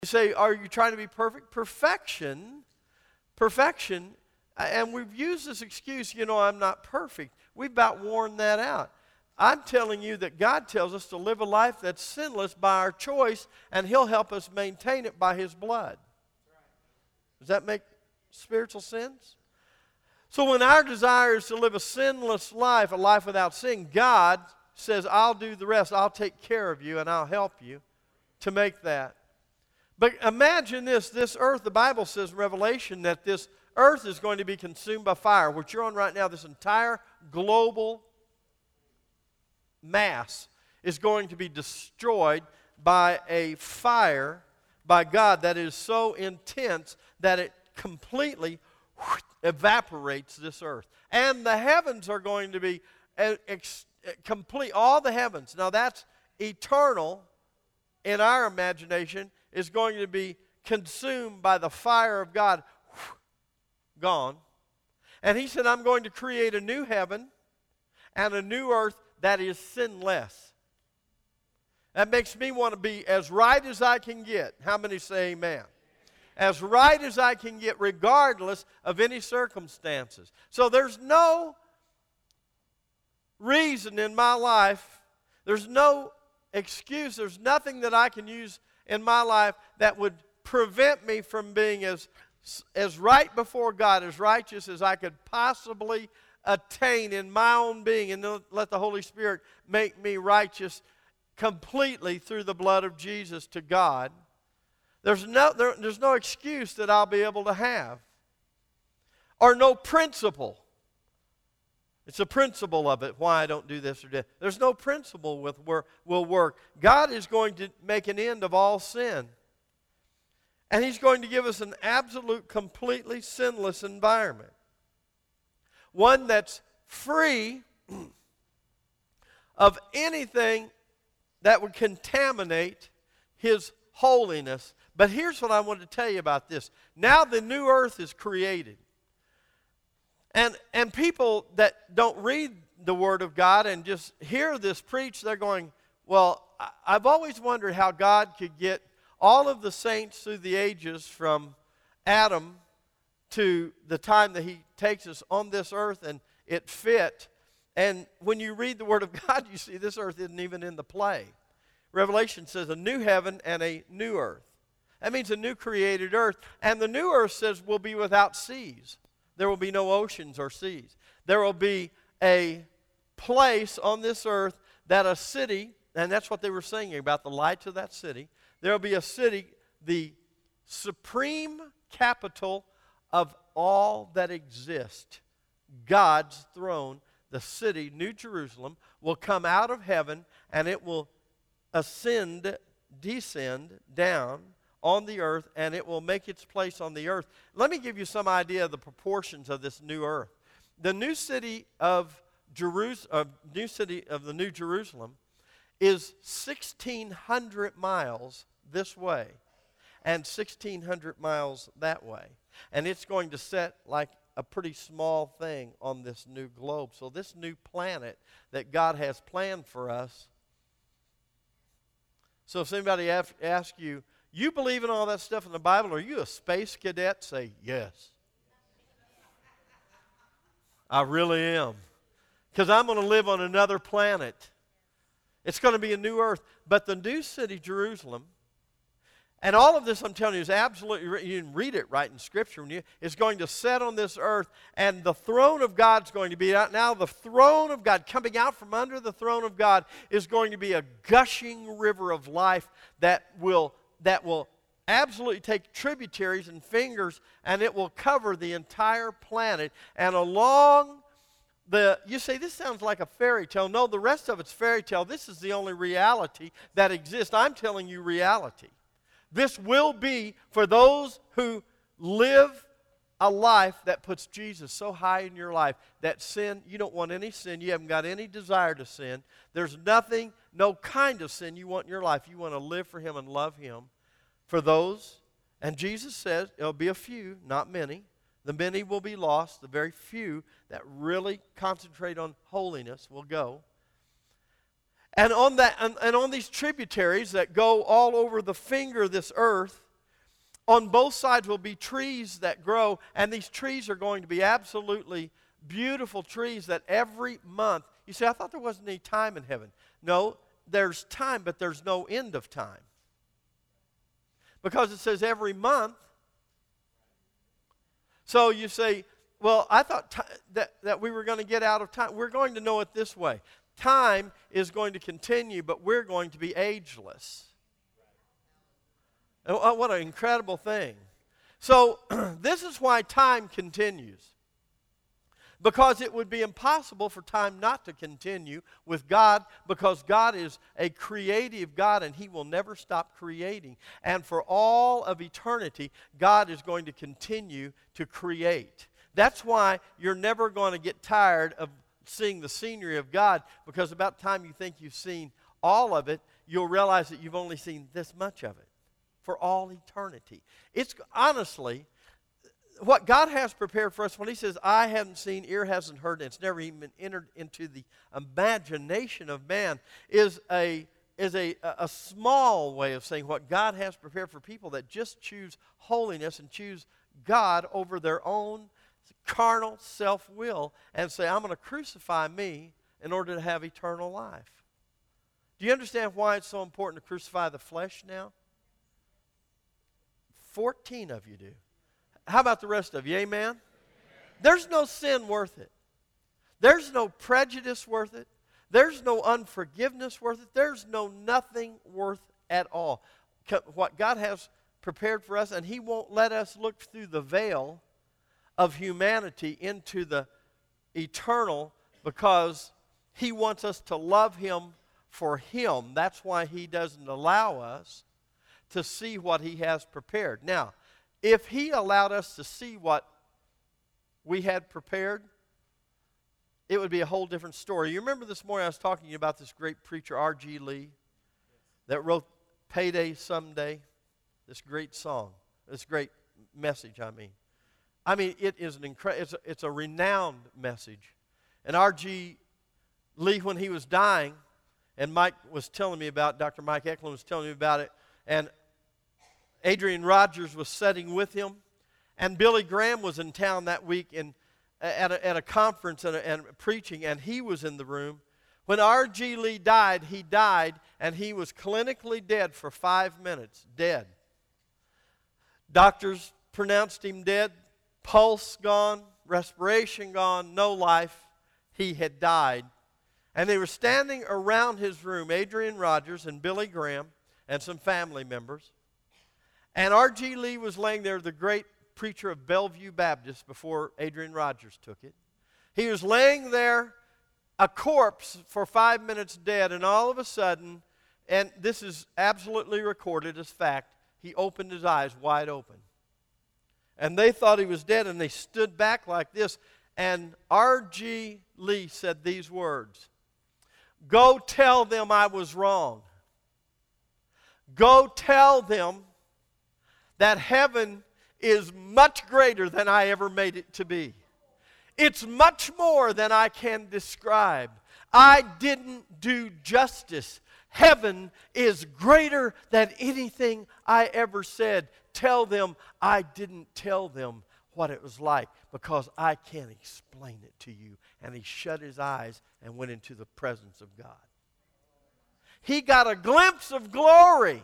You say, are you trying to be perfect? Perfection, and we've used this excuse, I'm not perfect. We've about worn that out. I'm telling you that God tells us to live a life that's sinless by our choice, and He'll help us maintain it by His blood. Does that make spiritual sense? So when our desire is to live a sinless life, a life without sin, God says, I'll do the rest. I'll take care of you, and I'll help you to make that. But imagine this earth, the Bible says in Revelation that this earth is going to be consumed by fire, which you're on right now. This entire global mass is going to be destroyed by a fire by God that is so intense that it completely evaporates this earth. And the heavens are going to be complete, all the heavens. Now that's eternal in our imagination, is going to be consumed by the fire of God, gone. And He said, I'm going to create a new heaven and a new earth that is sinless. That makes me want to be as right as I can get. How many say amen? As right as I can get, regardless of any circumstances. So there's no reason in my life, there's no excuse, there's nothing that I can use in my life that would prevent me from being as right before God, as righteous as I could possibly attain in my own being, and let the Holy Spirit make me righteous completely through the blood of Jesus to God. There's no excuse that I'll be able to have, or no principle. It's a principle of it, why I don't do this or that. There's no principle will work. God is going to make an end of all sin. And He's going to give us an absolute, completely sinless environment. One that's free of anything that would contaminate His holiness. But here's what I want to tell you about this. Now the new earth is created. And people that don't read the Word of God and just hear this preached, they're going, well, I've always wondered how God could get all of the saints through the ages from Adam to the time that He takes us on this earth, and it fit. And when you read the Word of God, you see this earth isn't even in the play. Revelation says a new heaven and a new earth. That means a new created earth. And the new earth says will be without seas. There will be no oceans or seas. There will be a place on this earth that a city, and that's what they were singing about, the lights of that city. There will be a city, the supreme capital of all that exists. God's throne, the city, New Jerusalem, will come out of heaven, and it will descend down on the earth, and it will make its place on the earth. Let me give you some idea of the proportions of this new earth. The new city of the New Jerusalem is 1,600 miles this way and 1,600 miles that way. And it's going to set like a pretty small thing on this new globe. So this new planet that God has planned for us. So if anybody asks you, you believe in all that stuff in the Bible? Are you a space cadet? Say, yes. I really am. Because I'm going to live on another planet. It's going to be a new earth. But the new city, Jerusalem, and all of this I'm telling you is absolutely, you can read it right in Scripture, is going to set on this earth, and the throne of God's going to be out. Now the throne of God, coming out from under the throne of God, is going to be a gushing river of life that will absolutely take tributaries and fingers, and it will cover the entire planet. And along you say, this sounds like a fairy tale. No, the rest of it's fairy tale. This is the only reality that exists. I'm telling you reality. This will be for those who live a life that puts Jesus so high in your life that sin, you don't want any sin. You haven't got any desire to sin. There's nothing, no kind of sin you want in your life. You want to live for Him and love Him. For those, and Jesus says, it'll be a few, not many. The many will be lost. The very few that really concentrate on holiness will go. And on that, and on these tributaries that go all over the finger of this earth, On both sides will be trees that grow, and these trees are going to be absolutely beautiful trees that every month, you say, I thought there wasn't any time in heaven. No, there's time, but there's no end of time. Because it says every month. So you say, well, I thought that we were going to get out of time. We're going to know it this way. Time is going to continue, but we're going to be ageless. Oh, what an incredible thing. So this is why time continues. Because it would be impossible for time not to continue with God, because God is a creative God and He will never stop creating. And for all of eternity, God is going to continue to create. That's why you're never going to get tired of seeing the scenery of God, because about the time you think you've seen all of it, you'll realize that you've only seen this much of it for all eternity. It's honestly, what God has prepared for us, when He says, eye hasn't seen, ear hasn't heard, and it's never even entered into the imagination of man, is a small way of saying what God has prepared for people that just choose holiness and choose God over their own carnal self-will and say, I'm going to crucify me in order to have eternal life. Do you understand why it's so important to crucify the flesh now? 14 of you do. How about the rest of you? Amen? Amen? There's no sin worth it. There's no prejudice worth it. There's no unforgiveness worth it. There's no nothing worth at all. What God has prepared for us, and He won't let us look through the veil of humanity into the eternal, because He wants us to love Him for Him. That's why He doesn't allow us to see what He has prepared. Now, if He allowed us to see what we had prepared, it would be a whole different story. You remember this morning I was talking to you about this great preacher, R.G. Lee, that wrote Payday Someday, this great song, this great message, I mean, it is it's a renowned message. And R.G. Lee, when he was dying, and Mike was telling me about, Dr. Mike Eklund was telling me about it, and Adrian Rogers was sitting with him, and Billy Graham was in town that week at a conference and preaching, and he was in the room. When R.G. Lee died, and he was clinically dead for 5 minutes, dead. Doctors pronounced him dead, pulse gone, respiration gone, no life. He had died. And they were standing around his room, Adrian Rogers and Billy Graham and some family members. And R.G. Lee was laying there, the great preacher of Bellevue Baptist, before Adrian Rogers took it. He was laying there, a corpse, for 5 minutes dead, and all of a sudden, and this is absolutely recorded as fact, he opened his eyes wide open. And they thought he was dead, and they stood back like this, and R.G. Lee said these words, "Go tell them I was wrong. Go tell them that heaven is much greater than I ever made it to be. It's much more than I can describe. I didn't do justice. Heaven is greater than anything I ever said. Tell them I didn't tell them what it was like, because I can't explain it to you." And he shut his eyes and went into the presence of God. He got a glimpse of glory.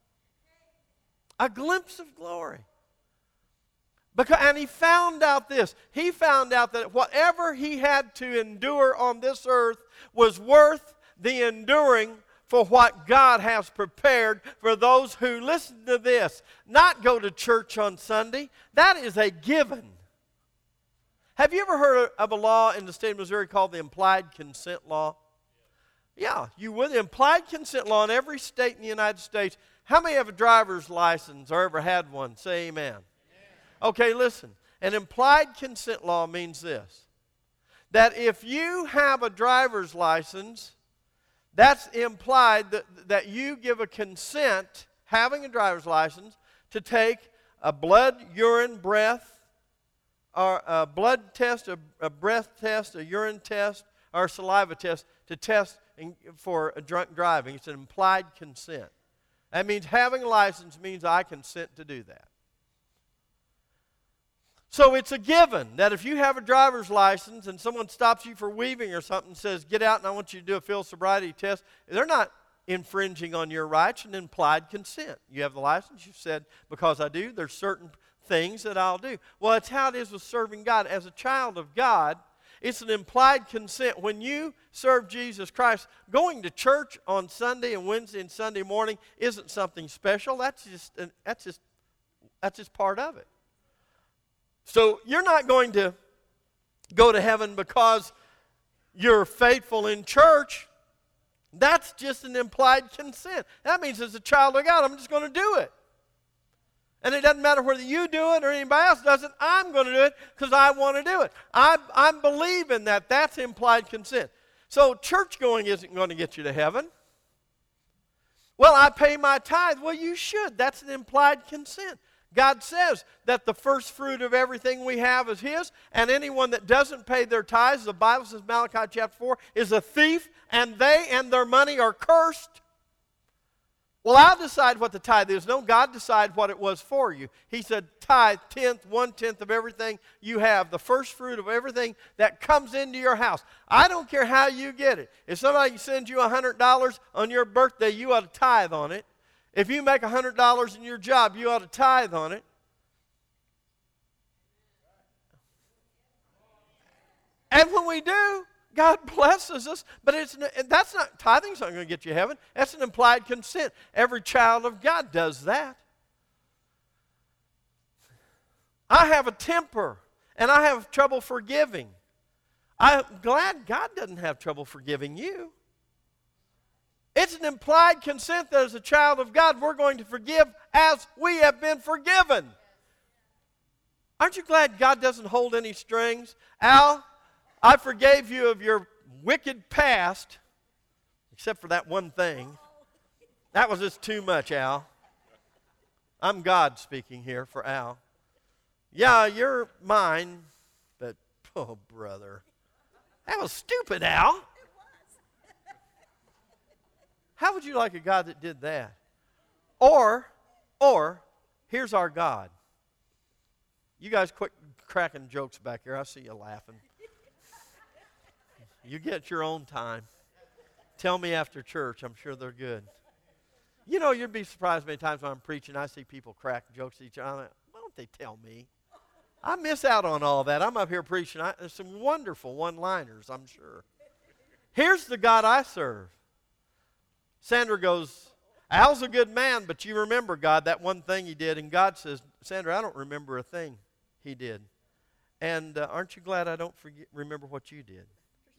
A glimpse of glory. And he found out this. He found out that whatever he had to endure on this earth was worth the enduring for what God has prepared for those who, listen to this, not go to church on Sunday. That is a given. Have you ever heard of a law in the state of Missouri called the implied consent law? Yeah, you would. The implied consent law in every state in the United States. How many have a driver's license or ever had one? Say amen. Okay, listen. An implied consent law means this: that if you have a driver's license, that's implied that you give a consent, having a driver's license, to take a blood, urine, breath, or a blood test, a breath test, a urine test, or a saliva test to test for a drunk driving. It's an implied consent. That means having a license means I consent to do that. So it's a given that if you have a driver's license and someone stops you for weaving or something and says, get out and I want you to do a field sobriety test, they're not infringing on your rights, an implied consent. You have the license, you've said, because I do, there's certain things that I'll do. Well, it's how it is with serving God. As a child of God, it's an implied consent. When you serve Jesus Christ, going to church on Sunday and Wednesday and Sunday morning isn't something special. That's just part of it. So you're not going to go to heaven because you're faithful in church. That's just an implied consent. That means as a child of God, I'm just going to do it. And it doesn't matter whether you do it or anybody else does it. I'm going to do it because I want to do it. I'm believing that. That's implied consent. So church going isn't going to get you to heaven. Well, I pay my tithe. Well, you should. That's an implied consent. God says that the first fruit of everything we have is His, and anyone that doesn't pay their tithes, the Bible says, Malachi chapter 4, is a thief, and they and their money are cursed. Well, I'll decide what the tithe is. No, God decided what it was for you. He said, tithe, 1/10 of everything you have, the first fruit of everything that comes into your house. I don't care how you get it. If somebody sends you $100 on your birthday, you ought to tithe on it. If you make $100 in your job, you ought to tithe on it. And when we do, God blesses us, but tithing's not going to get you to heaven. That's an implied consent. Every child of God does that. I have a temper, and I have trouble forgiving. I'm glad God doesn't have trouble forgiving you. It's an implied consent that as a child of God, we're going to forgive as we have been forgiven. Aren't you glad God doesn't hold any strings? Al, I forgave you of your wicked past, except for that one thing. That was just too much, Al. I'm God speaking here for Al. Yeah, you're mine, but, oh, brother. That was stupid, Al. How would you like a God that did that? Or, here's our God. You guys quit cracking jokes back here. I see you laughing. You get your own time. Tell me after church. I'm sure they're good. You know, you'd be surprised many times when I'm preaching, I see people crack jokes at each other. Why don't they tell me? I miss out on all that. I'm up here preaching. There's some wonderful one-liners, I'm sure. Here's the God I serve. Sandra goes, Al's a good man, but you remember, God, that one thing he did. And God says, Sandra, I don't remember a thing he did. And aren't you glad I don't remember what you did?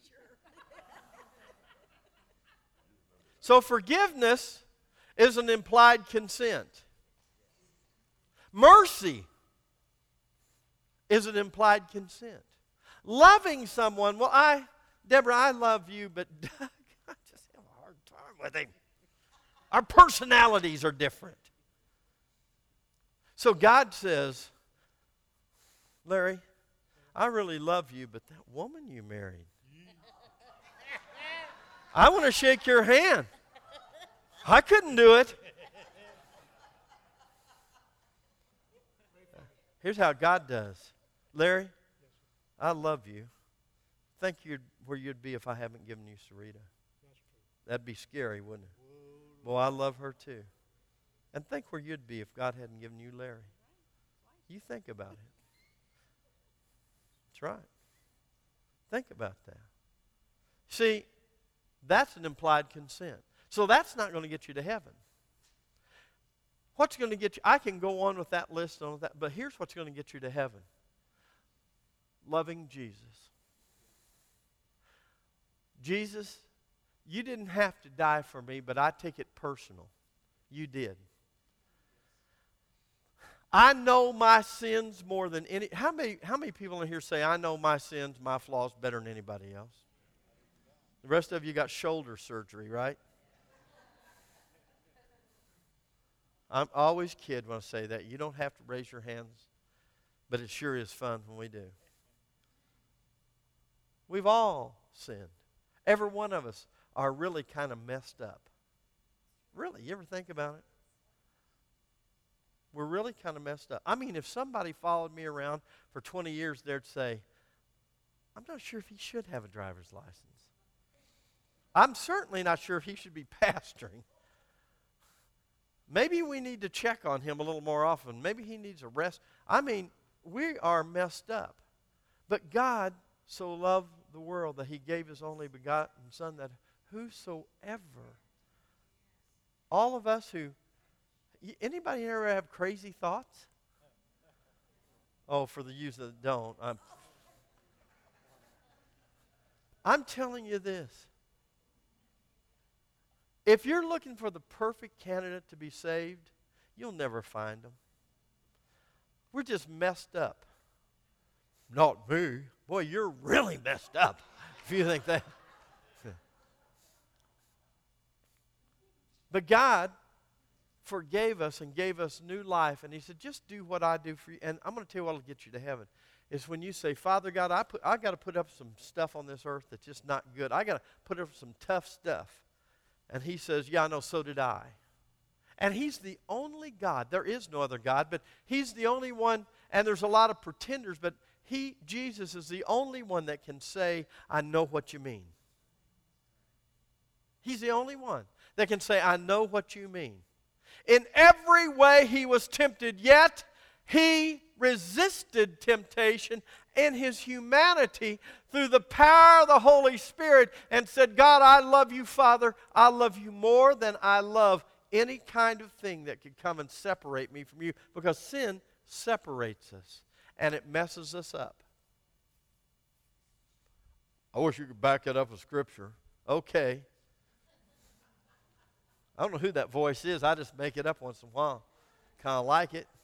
So forgiveness is an implied consent. Mercy is an implied consent. Loving someone, well, Deborah, I love you, but Doug, I just have a hard time with him. Our personalities are different. So God says, Larry, I really love you, but that woman you married, I want to shake your hand. I couldn't do it. Here's how God does. Larry, I love you. Think where you'd be if I haven't given you Sarita. That'd be scary, wouldn't it? Well, I love her too. And think where you'd be if God hadn't given you Larry. You think about it. That's right. Think about that. See, that's an implied consent. So that's not going to get you to heaven. What's going to get you? I can go on with that list on that, but here's what's going to get you to heaven. Loving Jesus. Jesus, you didn't have to die for me, but I take it personal. You did. I know my sins more than any. How many people in here say, I know my sins, my flaws better than anybody else? The rest of you got shoulder surgery, right? I always kid when I say that. You don't have to raise your hands, but it sure is fun when we do. We've all sinned. Every one of us are really kind of messed up. Really, you ever think about it? we're really kind of messed up. I mean, if somebody followed me around for 20 years, they'd say, I'm not sure if he should have a driver's license. I'm certainly not sure if he should be pastoring. Maybe we need to check on him a little more often. Maybe he needs a rest. I mean, we are messed up. But God so loved the world that he gave his only begotten Son, that whosoever, all of us who, anybody ever have crazy thoughts? Oh, for the youth that don't. I'm telling you this. If you're looking for the perfect candidate to be saved, you'll never find them. We're just messed up. Not me. Boy, you're really messed up if you think that. But God forgave us and gave us new life. And he said, just do what I do for you. And I'm going to tell you what will get you to heaven. It's when you say, Father God, I got to put up some stuff on this earth that's just not good. I got to put up some tough stuff. And he says, yeah, I know, so did I. And he's the only God. There is no other God, but he's the only one. And there's a lot of pretenders, but Jesus is the only one that can say, I know what you mean. He's the only one that can say, I know what you mean. In every way he was tempted, yet he resisted temptation in his humanity through the power of the Holy Spirit and said, God, I love you, Father. I love you more than I love any kind of thing that could come and separate me from you, because sin separates us and it messes us up. I wish you could back it up with Scripture. Okay. I don't know who that voice is. I just make it up once in a while. Kind of like it.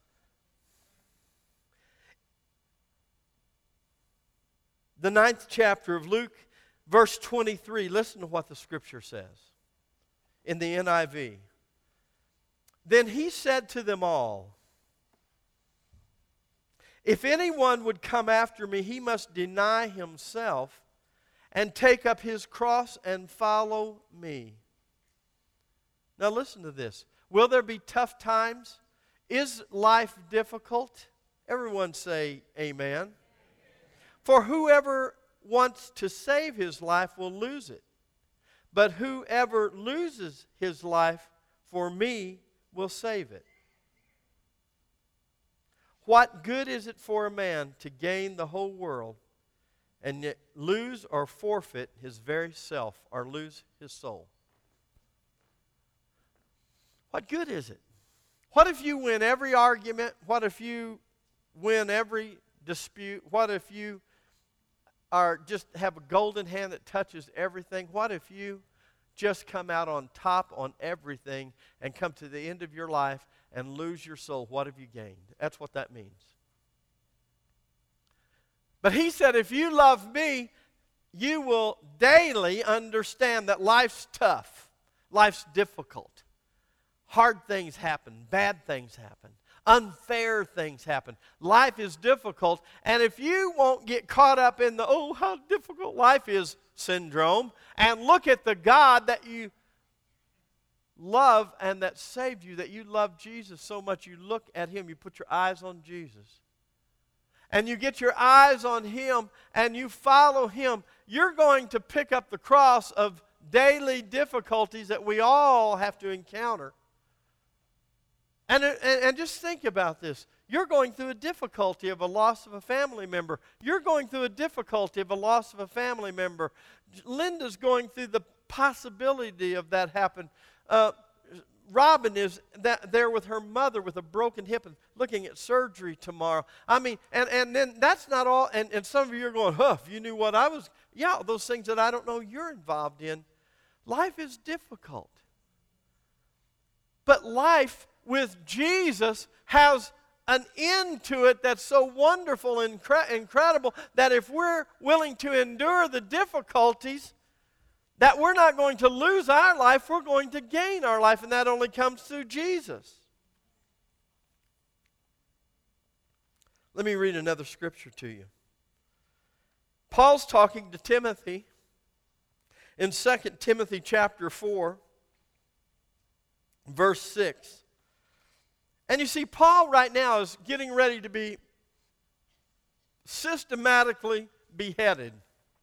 The 9th chapter of Luke, verse 23. Listen to what the Scripture says in the NIV. Then he said to them all, if anyone would come after me, he must deny himself and take up his cross and follow me. Now listen to this. Will there be tough times? Is life difficult? Everyone say amen. For whoever wants to save his life will lose it. But whoever loses his life for me will save it. What good is it for a man to gain the whole world and yet lose or forfeit his very self, or lose his soul? What good is it? What if you win every argument? What if you win every dispute? What if you just have a golden hand that touches everything? What if you just come out on top on everything and come to the end of your life and lose your soul? What have you gained? That's what that means. But he said, if you love me, you will daily understand that life's tough. Life's difficult. Hard things happen. Bad things happen. Unfair things happen. Life is difficult. And if you won't get caught up in the, oh, how difficult life is syndrome, and look at the God that you love and that saved you, that you love Jesus so much, you look at him, you put your eyes on Jesus. And you get your eyes on him and you follow him, you're going to pick up the cross of daily difficulties that we all have to encounter. And just think about this. You're going through a difficulty of a loss of a family member. You're going through a difficulty of a loss of a family member. Linda's going through the possibility of that happen. Robin is there with her mother with a broken hip and looking at surgery tomorrow. I mean, and then that's not all. And some of you are going, if you knew what I was, those things that I don't know you're involved in. Life is difficult. But life with Jesus has an end to it that's so wonderful and incredible that if we're willing to endure the difficulties, that we're not going to lose our life, we're going to gain our life, and that only comes through Jesus. Let me read another scripture to you. Paul's talking to Timothy in 2 Timothy chapter 4, verse 6. And you see, Paul right now is getting ready to be systematically beheaded.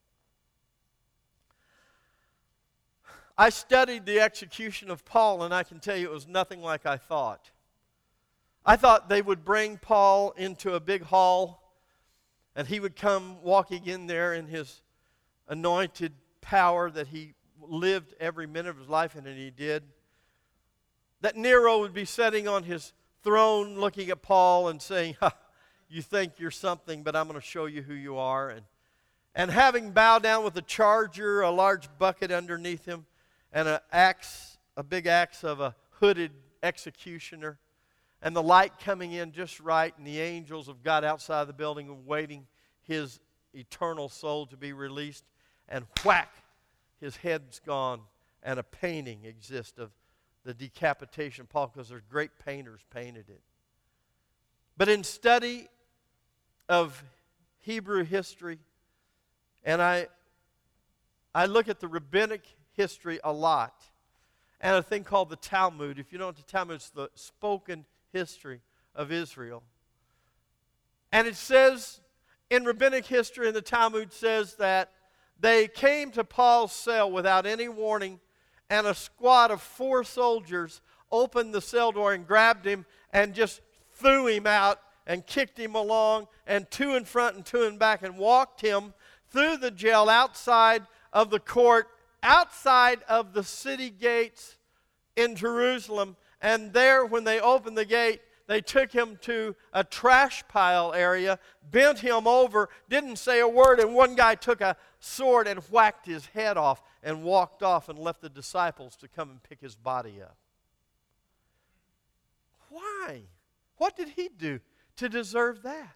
I studied the execution of Paul, and I can tell you it was nothing like I thought. I thought they would bring Paul into a big hall, and he would come walking in there in his anointed power that he lived every minute of his life in, and he did. That Nero would be sitting on his throne looking at Paul and saying, you think you're something, but I'm going to show you who you are. And having bowed down with a charger, a large bucket underneath him, and a big axe of a hooded executioner, and the light coming in just right, and the angels of God outside the building waiting his eternal soul to be released, and whack, his head's gone, and a painting exists of the decapitation of Paul, because there's great painters painted it. But in study of Hebrew history, and I look at the rabbinic history a lot, and a thing called the Talmud. If you know what the Talmud is, the spoken history of Israel. And it says, in rabbinic history, and the Talmud says that they came to Paul's cell without any warning, and a squad of 4 soldiers opened the cell door and grabbed him and just threw him out and kicked him along, and 2 in front and 2 in back, and walked him through the jail outside of the court, outside of the city gates in Jerusalem. And there, when they opened the gate, they took him to a trash pile area, bent him over, didn't say a word, and one guy took a sword and whacked his head off and walked off and left the disciples to come and pick his body up. Why? What did he do to deserve that?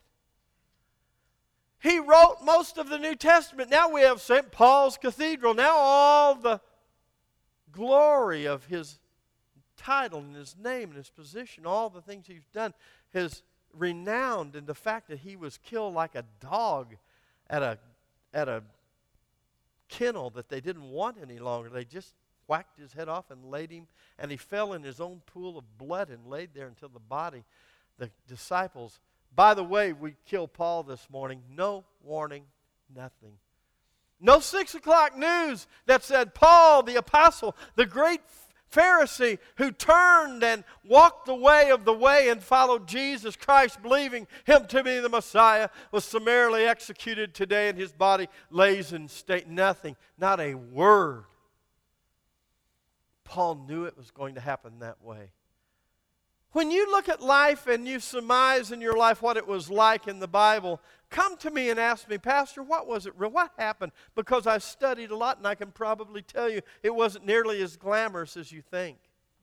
He wrote most of the New Testament. Now we have St. Paul's Cathedral. Now all the glory of his title and his name and his position, all the things he's done, is renowned in the fact that he was killed like a dog at a kennel that they didn't want any longer. They just whacked his head off and laid him, and he fell in his own pool of blood and laid there until the body, the disciples. By the way, we killed Paul this morning. No warning, nothing. No 6 o'clock news that said Paul, the apostle, the great Pharisee who turned and walked the way and followed Jesus Christ, believing him to be the Messiah, was summarily executed today, and his body lays in state. Nothing, not a word. Paul knew it was going to happen that way. When you look at life and you surmise in your life what it was like in the Bible, come to me and ask me, Pastor, what was it real? What happened? Because I studied a lot, and I can probably tell you it wasn't nearly as glamorous as you think.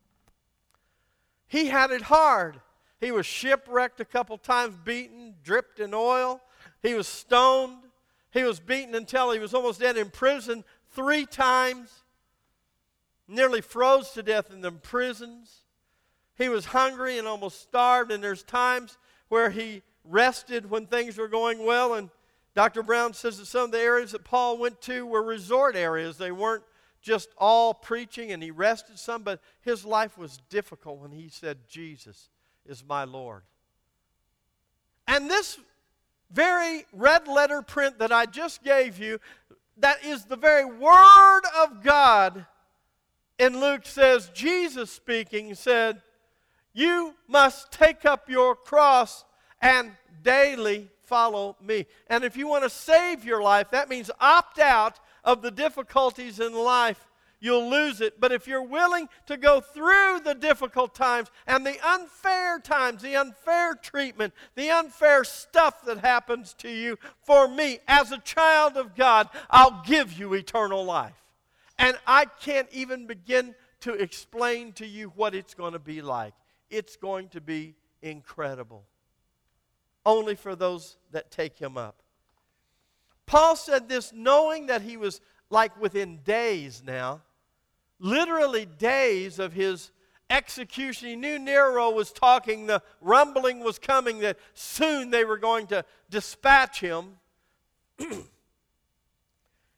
He had it hard. He was shipwrecked a couple times, beaten, dripped in oil. He was stoned. He was beaten until he was almost dead, in prison 3 times. Nearly froze to death in the prisons. He was hungry and almost starved, and there's times where he rested when things were going well. And Dr. Brown says that some of the areas that Paul went to were resort areas. They weren't just all preaching, and he rested some, but his life was difficult when he said, Jesus is my Lord. And this very red letter print that I just gave you, that is the very Word of God. In Luke says, Jesus speaking said, you must take up your cross and daily follow me. And if you want to save your life, that means opt out of the difficulties in life. You'll lose it. But if you're willing to go through the difficult times and the unfair times, the unfair treatment, the unfair stuff that happens to you, for me, as a child of God, I'll give you eternal life. And I can't even begin to explain to you what it's going to be like. It's going to be incredible. Only for those that take him up. Paul said this knowing that he was like within days now, literally days of his execution. He knew Nero was talking, the rumbling was coming that soon they were going to dispatch him.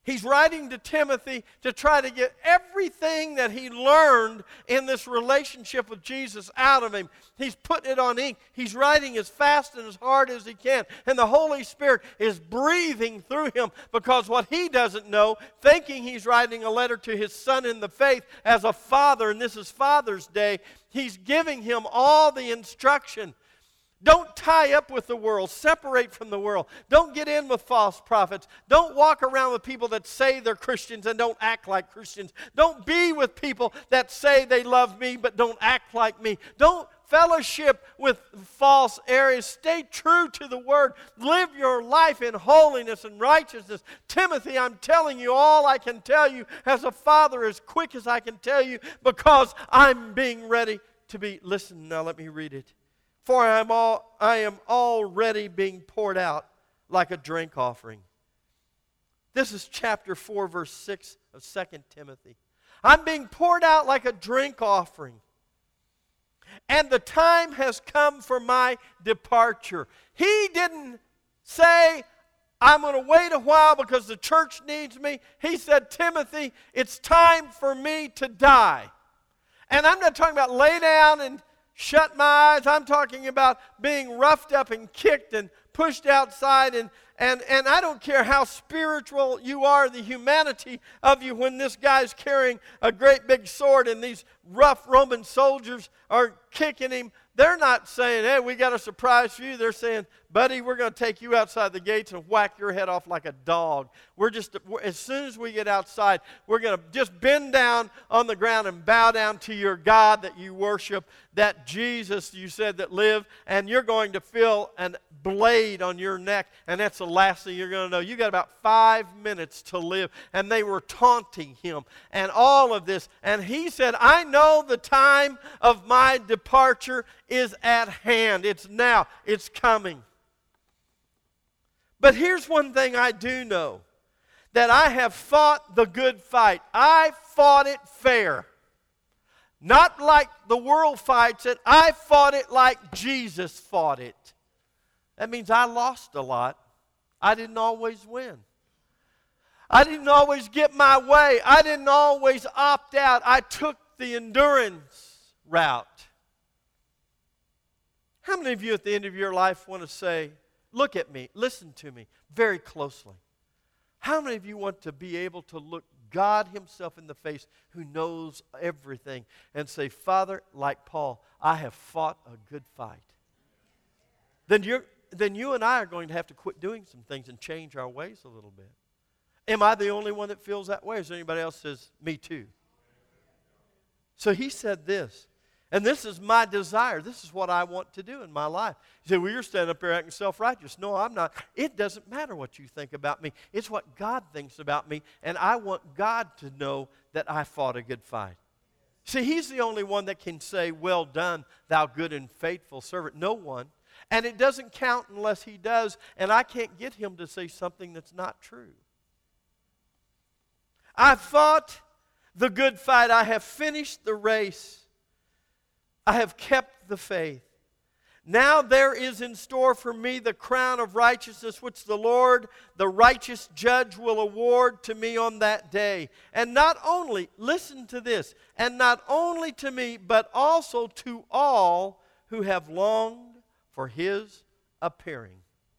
He's writing to Timothy to try to get everything that he learned in this relationship with Jesus out of him. He's putting it on ink. He's writing as fast and as hard as he can. And the Holy Spirit is breathing through him because what he doesn't know, thinking he's writing a letter to his son in the faith as a father, and this is Father's Day, he's giving him all the instruction. Don't tie up with the world. Separate from the world. Don't get in with false prophets. Don't walk around with people that say they're Christians and don't act like Christians. Don't be with people that say they love me but don't act like me. Don't fellowship with false areas. Stay true to the Word. Live your life in holiness and righteousness. Timothy, I'm telling you all I can tell you as a father, as quick as I can tell you, because I'm being ready to be. Listen, now let me read it. For I am already being poured out like a drink offering. This is chapter 4, verse 6 of 2 Timothy. I'm being poured out like a drink offering. And the time has come for my departure. He didn't say, I'm going to wait a while because the church needs me. He said, Timothy, it's time for me to die. And I'm not talking about lay down and shut my eyes. I'm talking about being roughed up and kicked and pushed outside. And I don't care how spiritual you are, the humanity of you, when this guy's carrying a great big sword and these rough Roman soldiers are kicking him. They're not saying, hey, we got a surprise for you. They're saying, buddy, we're going to take you outside the gates and whack your head off like a dog. As soon as we get outside, we're going to just bend down on the ground and bow down to your God that you worship, that Jesus you said that lived, and you're going to feel a blade on your neck, and that's the last thing you're going to know. You got about 5 minutes to live. And they were taunting him and all of this. And he said, I know the time of my departure is at hand. It's now. It's coming. But here's one thing I do know, that I have fought the good fight. I fought it fair. Not like the world fights it. I fought it like Jesus fought it. That means I lost a lot. I didn't always win. I didn't always get my way. I didn't always opt out. I took the endurance route. How many of you at the end of your life want to say, look at me, listen to me very closely? How many of you want to be able to look God Himself in the face, who knows everything, and say, Father, like Paul, I have fought a good fight? Then you and I are going to have to quit doing some things and change our ways a little bit. Am I the only one that feels that way? Or is there anybody else that says, me too? So he said this, and this is my desire. This is what I want to do in my life. You say, well, you're standing up here acting self-righteous. No, I'm not. It doesn't matter what you think about me. It's what God thinks about me, and I want God to know that I fought a good fight. See, He's the only one that can say, well done, thou good and faithful servant. No one. And it doesn't count unless He does, and I can't get Him to say something that's not true. I fought the good fight. I have finished the race. I have kept the faith. Now there is in store for me the crown of righteousness, which the Lord, the righteous judge, will award to me on that day. And not only, listen to this, and not only to me, but also to all who have longed for His appearing.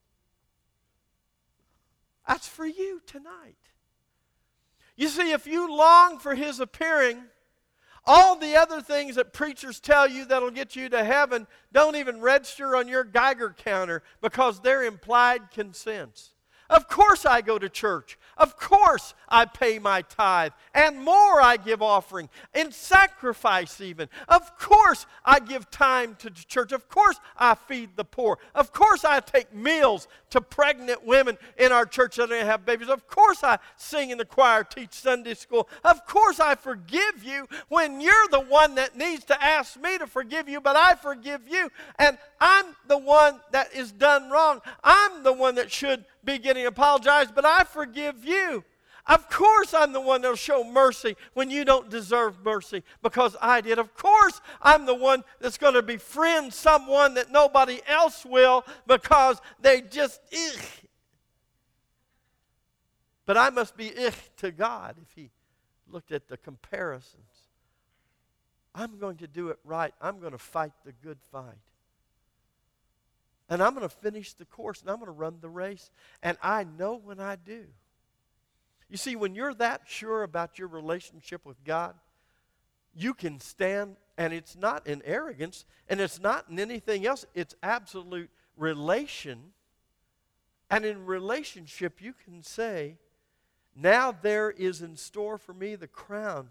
That's for you tonight. You see, if you long for His appearing, all the other things that preachers tell you that'll get you to heaven don't even register on your Geiger counter because they're implied consents. Of course I go to church. Of course I pay my tithe. And more I give offering. And sacrifice even. Of course I give time to church. Of course I feed the poor. Of course I take meals to pregnant women in our church that don't have babies. Of course I sing in the choir, teach Sunday school. Of course I forgive you when you're the one that needs to ask me to forgive you, but I forgive you. And I'm the one that is done wrong. I'm the one that should be getting apologized, but I forgive you. Of course I'm the one that will show mercy when you don't deserve mercy because I did. Of course I'm the one that's going to befriend someone that nobody else will because they just, ugh. But I must be to God if he looked at the comparisons. I'm going to do it right. I'm going to fight the good fight. And I'm going to finish the course, and I'm going to run the race. And I know when I do. You see, when you're that sure about your relationship with God, you can stand, and it's not in arrogance, and it's not in anything else. It's absolute relation. And in relationship, you can say, now there is in store for me the crown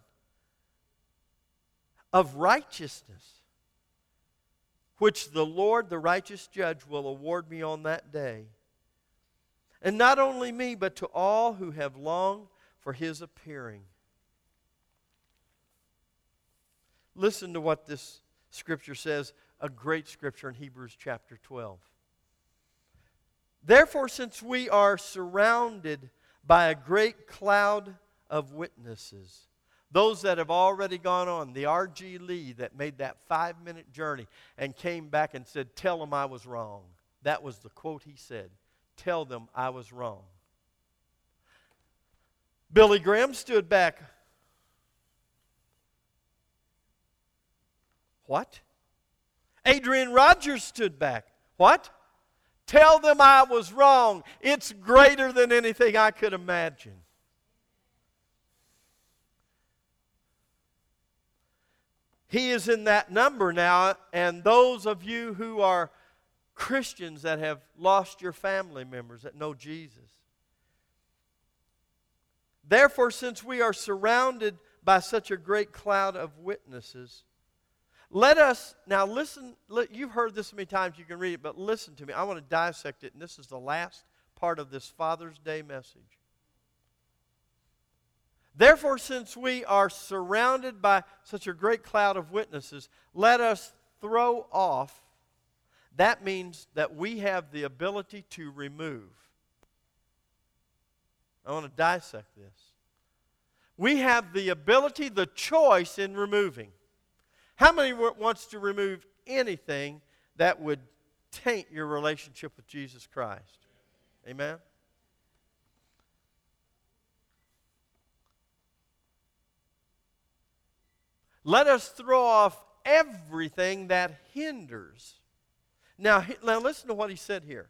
of righteousness, which the Lord, the righteous judge, will award me on that day. And not only me, but to all who have longed for his appearing. Listen to what this scripture says, a great scripture in Hebrews chapter 12. Therefore, since we are surrounded by a great cloud of witnesses, those that have already gone on, the R.G. Lee that made that 5-minute journey and came back and said, tell them I was wrong. That was the quote he said. Tell them I was wrong. Billy Graham stood back. What? Adrian Rogers stood back. What? Tell them I was wrong. It's greater than anything I could imagine. He is in that number now, and those of you who are Christians that have lost your family members that know Jesus. Therefore, since we are surrounded by such a great cloud of witnesses, let us, now listen, you've heard this many times, you can read it, but listen to me. I want to dissect it, and this is the last part of this Father's Day message. Therefore, since we are surrounded by such a great cloud of witnesses, let us throw off. That means that we have the ability to remove. I want to dissect this. We have the ability, the choice in removing. How many wants to remove anything that would taint your relationship with Jesus Christ? Amen? Let us throw off everything that hinders. Now listen to what he said here.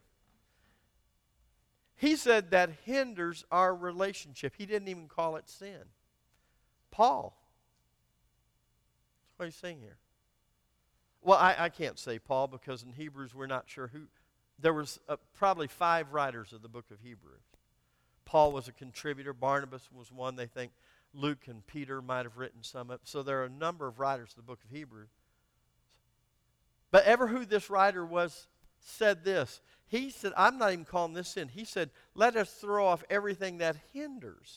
He said that hinders our relationship. He didn't even call it sin. Paul. That's what he's saying here. Well, I can't say Paul because in Hebrews we're not sure who. There was probably 5 writers of the book of Hebrews. Paul was a contributor. Barnabas was one. They think Luke and Peter might have written some of it. So there are a number of writers of the book of Hebrews. But ever who this writer was said this. He said, I'm not even calling this sin. He said, let us throw off everything that hinders.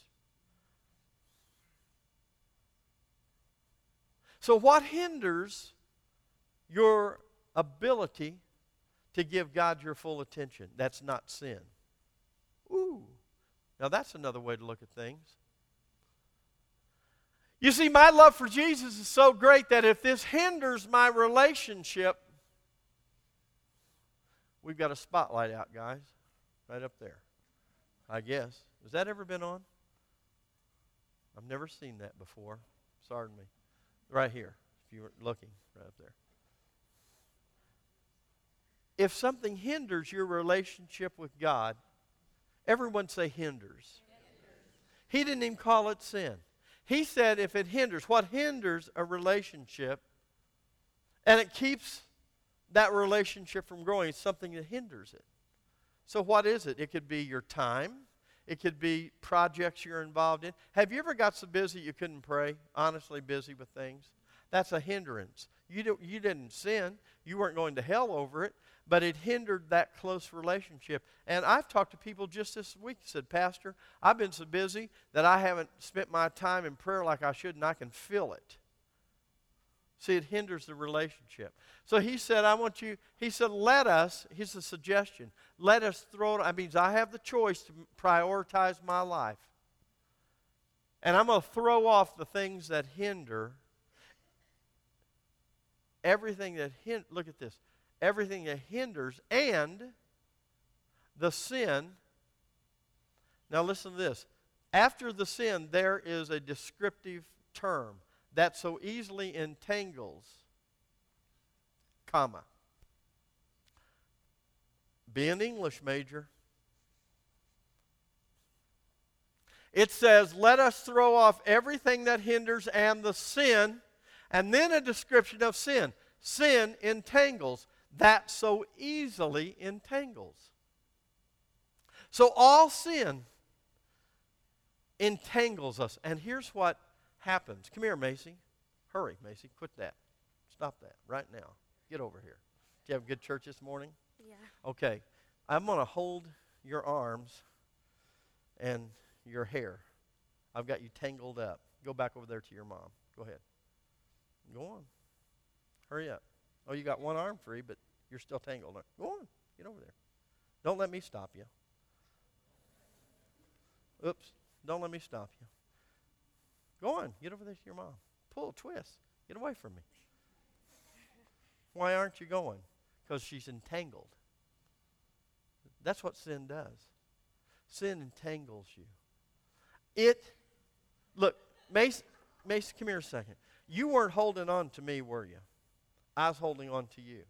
So what hinders your ability to give God your full attention? That's not sin. Ooh. Now that's another way to look at things. You see, my love for Jesus is so great that if this hinders my relationship, we've got a spotlight out, guys, right up there, I guess. Has that ever been on? I've never seen that before. Pardon me. Right here, if you were looking, right up there. If something hinders your relationship with God, everyone say hinders. He didn't even call it sin. He said if it hinders, what hinders a relationship, and it keeps that relationship from growing, it's something that hinders it. So what is it? It could be your time. It could be projects you're involved in. Have you ever got so busy you couldn't pray? Honestly busy with things? That's a hindrance. You didn't sin. You weren't going to hell over it, but it hindered that close relationship. And I've talked to people just this week who said, Pastor, I've been so busy that I haven't spent my time in prayer like I should, and I can feel it. See, it hinders the relationship. So he said, let us, here's a suggestion, let us throw it, I mean, I have the choice to prioritize my life. And I'm going to throw off the things that hinder, everything that, look at this, everything that hinders and the sin. Now listen to this, After the sin, there is a descriptive term that so easily entangles, comma. Be an English major. It says, let us throw off everything that hinders and the sin, and then a description of sin. Sin entangles, that so easily entangles. So all sin entangles us. And here's what happens. Come here, Macy. Hurry, Macy. Quit that. Stop that right now. Get over here. Did you have a good church this morning? Yeah. Okay. I'm going to hold your arms and your hair. I've got you tangled up. Go back over there to your mom. Go ahead. Go on. Hurry up. Oh, you got one arm free, but you're still tangled. Go on. Get over there. Don't let me stop you. Oops. Don't let me stop you. Go on. Get over there to your mom. Pull, twist. Get away from me. Why aren't you going? Because she's entangled. That's what sin does. Sin entangles you. Look, Mace, come here a second. You weren't holding on to me, were you? I was holding on to you.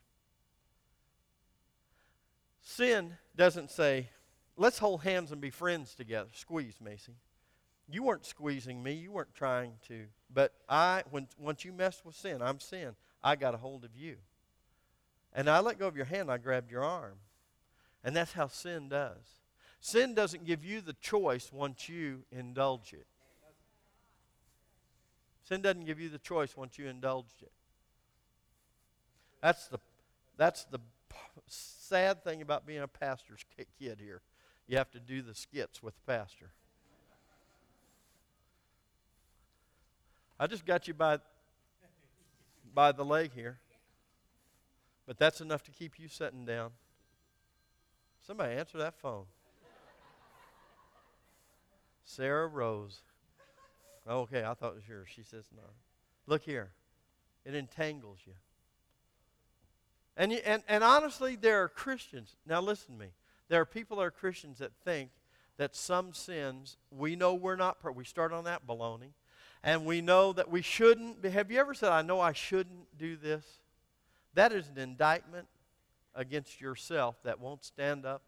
Sin doesn't say, let's hold hands and be friends together. Squeeze, Macy. You weren't squeezing me. You weren't trying to. But once you messed with sin, I'm sin. I got a hold of you. And I let go of your hand. I grabbed your arm. And that's how sin does. Sin doesn't give you the choice once you indulge it. Sin doesn't give you the choice once you indulged it. That's the sad thing about being a pastor's kid here. You have to do the skits with the pastor. I just got you by the leg here. But that's enough to keep you sitting down. Somebody answer that phone. Sarah Rose. Okay, I thought it was yours. She says no. Look here. It entangles you. And honestly, there are Christians. Now listen to me. There are people that are Christians that think that some sins, we know we're not, we start on that baloney, and we know that we shouldn't. Have you ever said, I know I shouldn't do this? That is an indictment against yourself that won't stand up.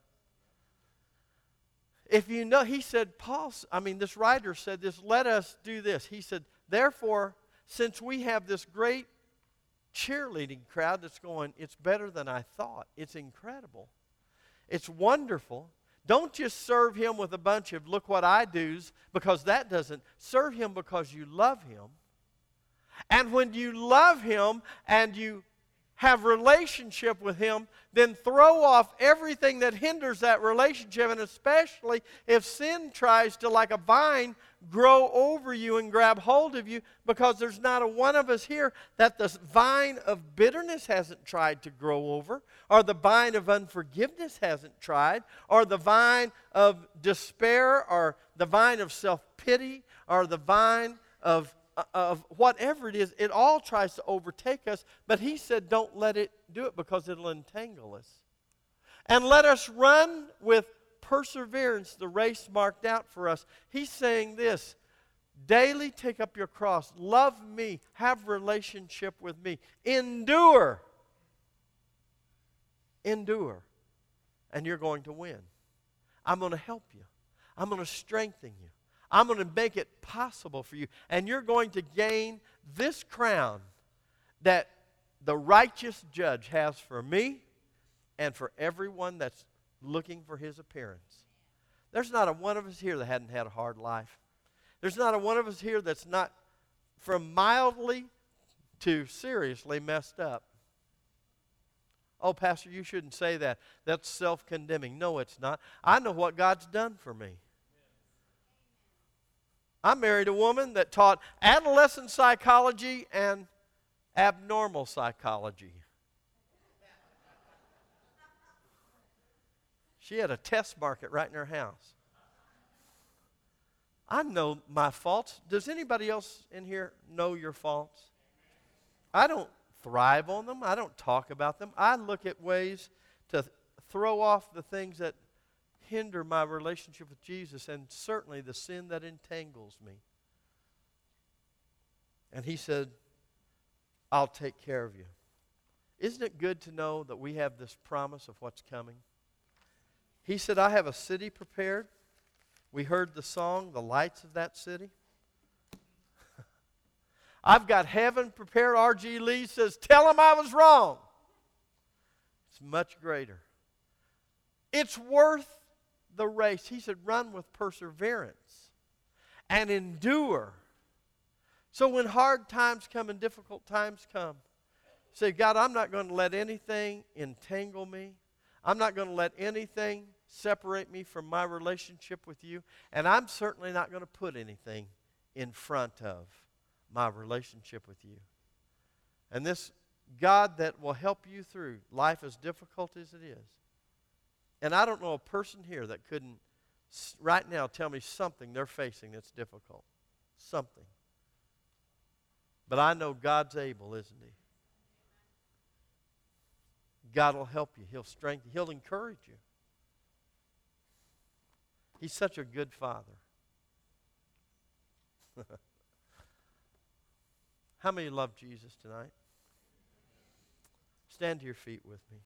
If you know, he said, this writer said this, let us do this. He said, therefore, since we have this great cheerleading crowd that's going, it's better than I thought. It's incredible. It's wonderful. Don't just serve him with a bunch of look what I do's, because that doesn't. Serve him because you love him. And when you love him and you have relationship with him, then throw off everything that hinders that relationship, and especially if sin tries to, like a vine, grow over you and grab hold of you, because there's not a one of us here that the vine of bitterness hasn't tried to grow over, or the vine of unforgiveness hasn't tried, or the vine of despair, or the vine of self-pity, or the vine of whatever it is. It all tries to overtake us, but he said don't let it do it, because it'll entangle us. And let us run with perseverance the race marked out for us. He's saying this: daily take up your cross, love me, have relationship with me, endure, and you're going to win. I'm going to help you. I'm going to strengthen you. I'm going to make it possible for you. And you're going to gain this crown that the righteous judge has for me and for everyone that's looking for his appearance. There's not a one of us here that hadn't had a hard life. There's not a one of us here that's not from mildly to seriously messed up. Oh, Pastor, you shouldn't say that. That's self-condemning. No, it's not. I know what God's done for me. I married a woman that taught adolescent psychology and abnormal psychology. She had a test market right in her house. I know my faults. Does anybody else in here know your faults? I don't thrive on them. I don't talk about them. I look at ways to throw off the things that hinder my relationship with Jesus, and certainly the sin that entangles me. And he said, I'll take care of you. Isn't it good to know that we have this promise of what's coming? He said, I have a city prepared. We heard the song, The Lights of That City. I've got heaven prepared. R.G. Lee says, tell him I was wrong. It's much greater. It's worth the race. He said, run with perseverance and endure. So when hard times come and difficult times come, say, God, I'm not going to let anything entangle me. I'm not going to let anything separate me from my relationship with you. And I'm certainly not going to put anything in front of my relationship with you. And this God that will help you through life as difficult as it is. And I don't know a person here that couldn't right now tell me something they're facing that's difficult. Something. But I know God's able, isn't he? God will help you. He'll strengthen you. He'll encourage you. He's such a good Father. How many love Jesus tonight? Stand to your feet with me.